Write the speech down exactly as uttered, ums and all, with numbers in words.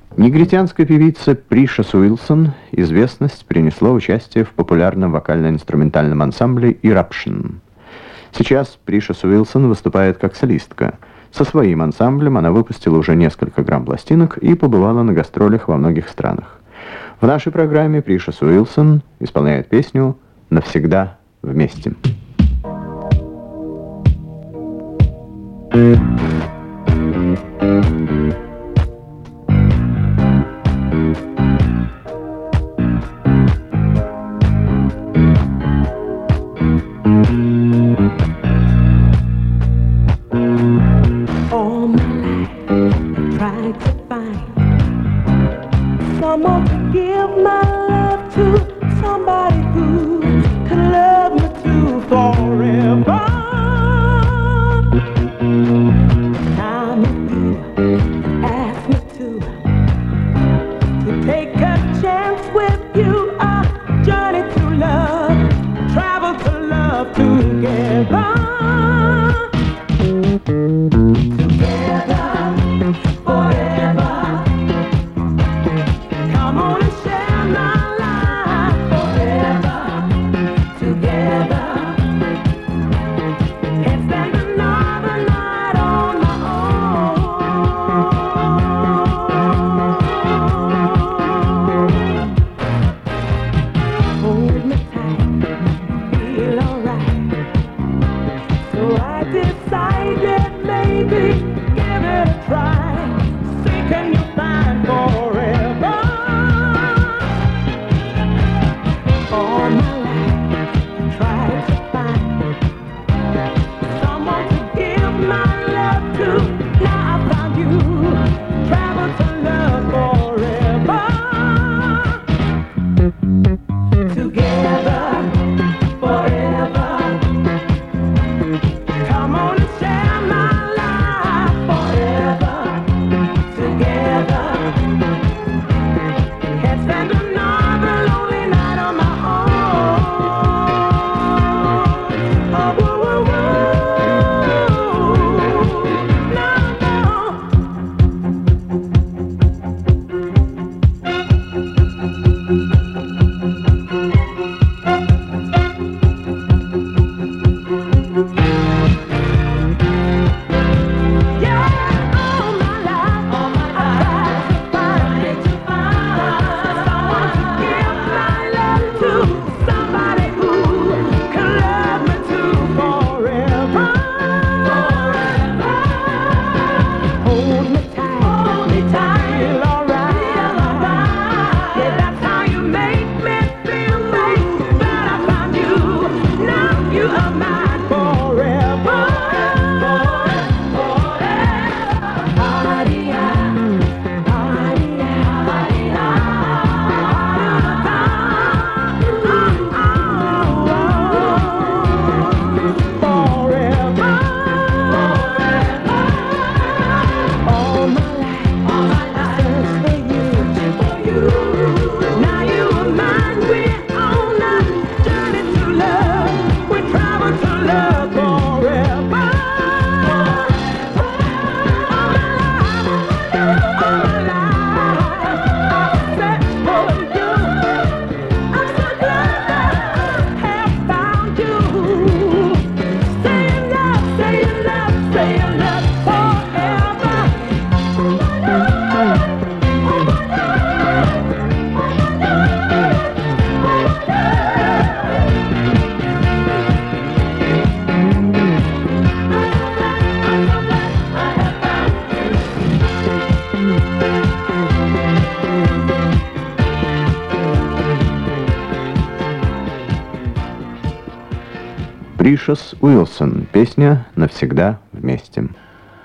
Негритянская певица Пришес Уилсон известность принесло участие в популярном вокально-инструментальном ансамбле «Eruption». Сейчас Пришес Уилсон выступает как солистка. Со своим ансамблем она выпустила уже несколько грамм-пластинок и побывала на гастролях во многих странах. В нашей программе Пришес Уилсон исполняет песню «Навсегда вместе». Пришес Уилсон. Песня «Навсегда вместе».